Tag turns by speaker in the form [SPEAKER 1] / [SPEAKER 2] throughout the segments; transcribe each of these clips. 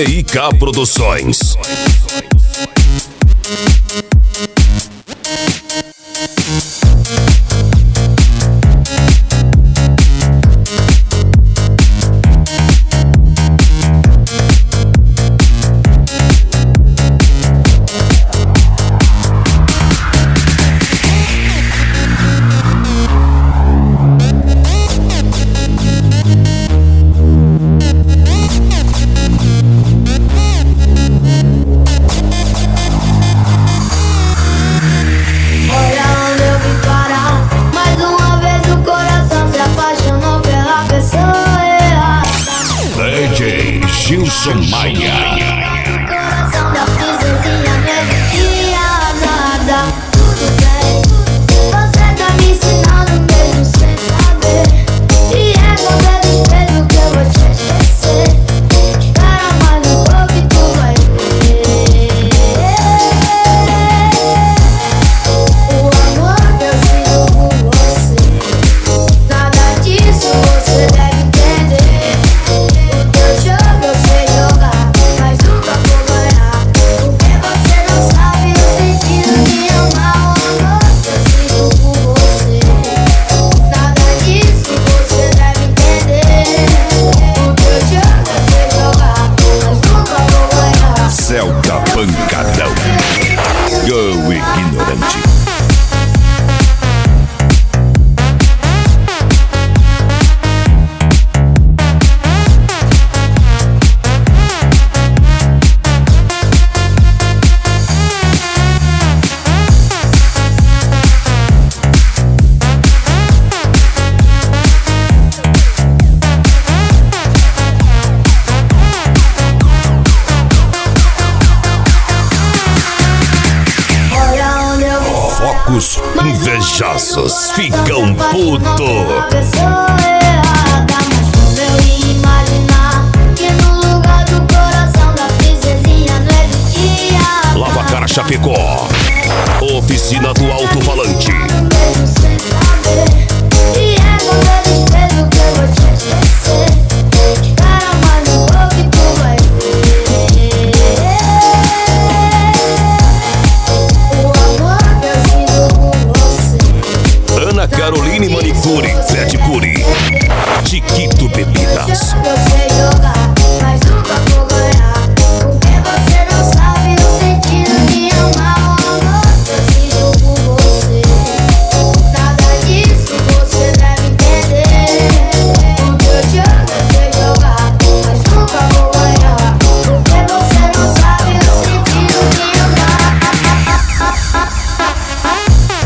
[SPEAKER 1] TIK Produções. Gilson Maia.
[SPEAKER 2] Coração da princesinha, não existia nada. Tudo bem, você tá me ensinando mesmo sem saber. E é com o desespero que eu vou te esquecer. Espera mais um pouco e tu vai ver. O amor que eu sinto por você, nada disso você deve entender. O teu jogo eu sei jogar, mas nunca vou ganhar, porque você não sabe o sentido de amar. O amor que eu sinto por você, nada disso você deve entender. O teu jogo eu sei jogar, mas nunca vou ganhar.
[SPEAKER 1] Celta Pancadão. Go ignorante. Focos invejosos ficam puto.
[SPEAKER 2] Pessoa errada, mas como eu ia imaginar que no lugar do coração da princesinha não existia
[SPEAKER 1] Lava Cara Chapecó. Oficina do Alto-Falante.
[SPEAKER 2] mesmo sem saber. E é com desespero que eu vou te esquecer. Espera mais um pouco e tu vai ver. O amor que eu sinto por você,
[SPEAKER 1] Ana Caroline Manicure, Pedicure. Chiquito Bebidas.
[SPEAKER 2] eu sei jogar, mas nunca vou ganhar, porque você não sabe o sentido de amar. O amor que eu sinto por você, nada disso você deve entender. O teu jogo eu sei jogar, mas nunca vou ganhar, porque você não sabe o sentido de amar.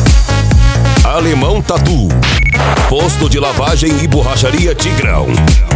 [SPEAKER 1] Alemão Tatu. Posto de lavagem e borracharia Tigrão.